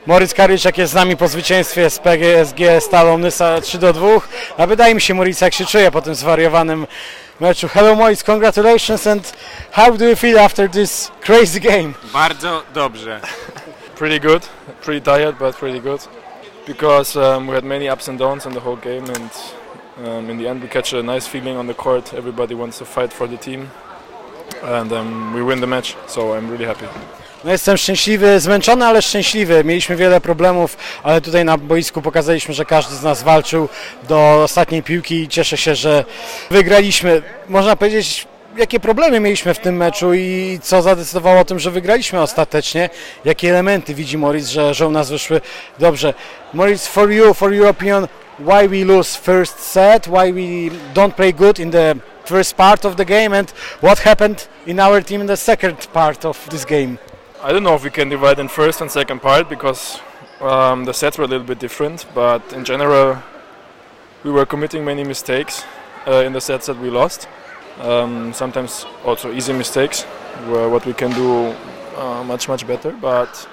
Moritz Karliczak jest z nami po zwycięstwie z PSG Stalą Nysa 3-2, a wydaje mi się, Moritz, jak się czuje po tym zwariowanym meczu. Hello Moritz, congratulations, and how do you feel after this crazy game? Bardzo dobrze. Pretty good, pretty tired, but pretty good. Because we had many ups and downs in the whole game, and in the end we catch a nice feeling on the court. Everybody wants to fight for the team, and we win the match, so I'm really happy. No jestem szczęśliwy, zmęczony, ale szczęśliwy. Mieliśmy wiele problemów, ale tutaj na boisku pokazaliśmy, że każdy z nas walczył do ostatniej piłki i cieszę się, że wygraliśmy. Można powiedzieć, jakie problemy mieliśmy w tym meczu i co zadecydowało o tym, że wygraliśmy ostatecznie. Jakie elementy widzi Moritz, że u nas wyszły dobrze. Moritz, for your opinion, why we lose first set, why we don't play good in the first part of the game, and what happened in our team in the second part of this game? I don't know if we can divide in first and second part because the sets were a little bit different, but in general we were committing many mistakes in the sets that we lost. Sometimes also easy mistakes were what we can do much better, but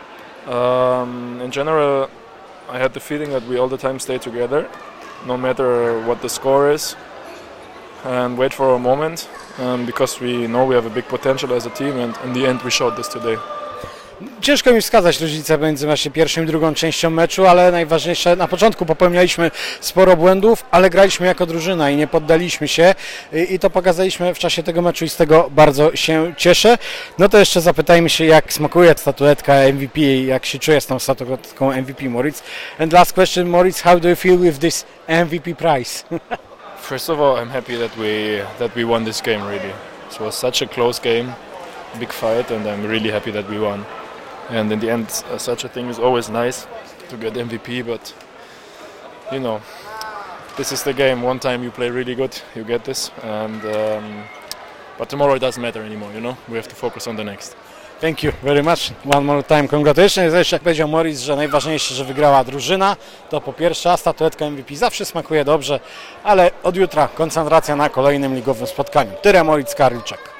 in general I had the feeling that we all the time stay together no matter what the score is and wait for a moment because we know we have a big potential as a team, and in the end we showed this today. Ciężko mi wskazać różnicę między właśnie pierwszą i drugą częścią meczu, ale najważniejsze, na początku popełnialiśmy sporo błędów, ale graliśmy jako drużyna i nie poddaliśmy się i to pokazaliśmy w czasie tego meczu i z tego bardzo się cieszę. No to jeszcze zapytajmy się, jak smakuje statuetka MVP, jak się czuje z tą statuetką MVP, Moritz. And last question, Moritz, how do you feel with this MVP prize? First of all, I'm happy that we won this game really. It was such a close game, big fight, and I'm really happy that we won. And in the end, such a thing is always nice to get MVP, but you know, this is the game. One time you play really good, you get this, and but tomorrow it doesn't matter anymore. You know, we have to focus on the next. Thank you very much. One more time, congratulations. Jeszcze jak powiedział Moritz, że najważniejsze, że wygrała drużyna, to po pierwsze, a statuetka MVP zawsze smakuje dobrze, ale od jutra koncentracja na kolejnym ligowym spotkaniu. Tyle Moritz Karliczak.